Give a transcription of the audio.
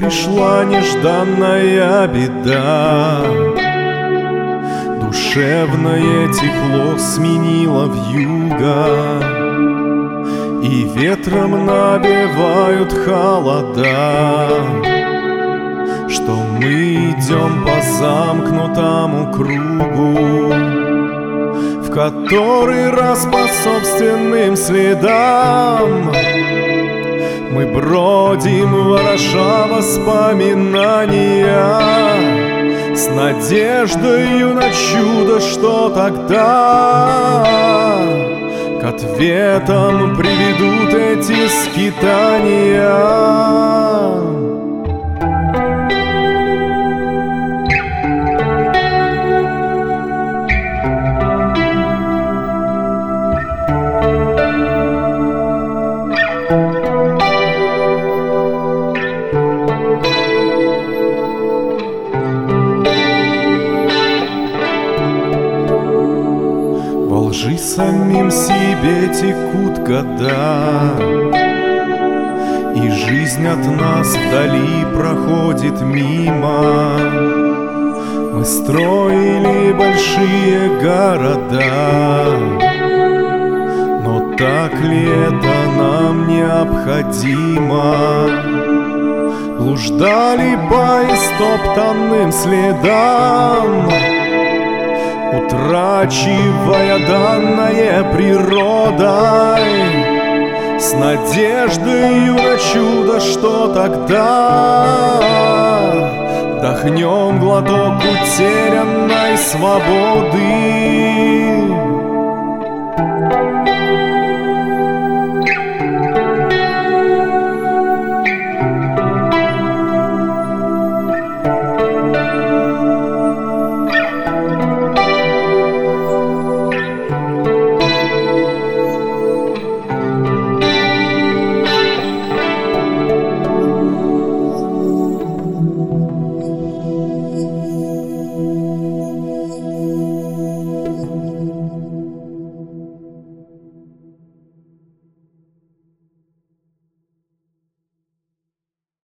пришла нежданная беда. Душевное тепло сменило вьюга, и ветром навевают холода, что мы идем по замкнутому кругу, в который раз по собственным следам мы бродим, вороша воспоминания, с надеждою на чудо, что тогда к ответам приведут эти скитания. Во лжи самим себе текут года, и жизнь от нас вдали проходит мимо. Мы строили большие города, но так ли это нам необходимо? Блуждали по истоптанным следам, утрачивая данное природой, с надеждою на чудо, что тогда вдохнем глоток утерянной свободы.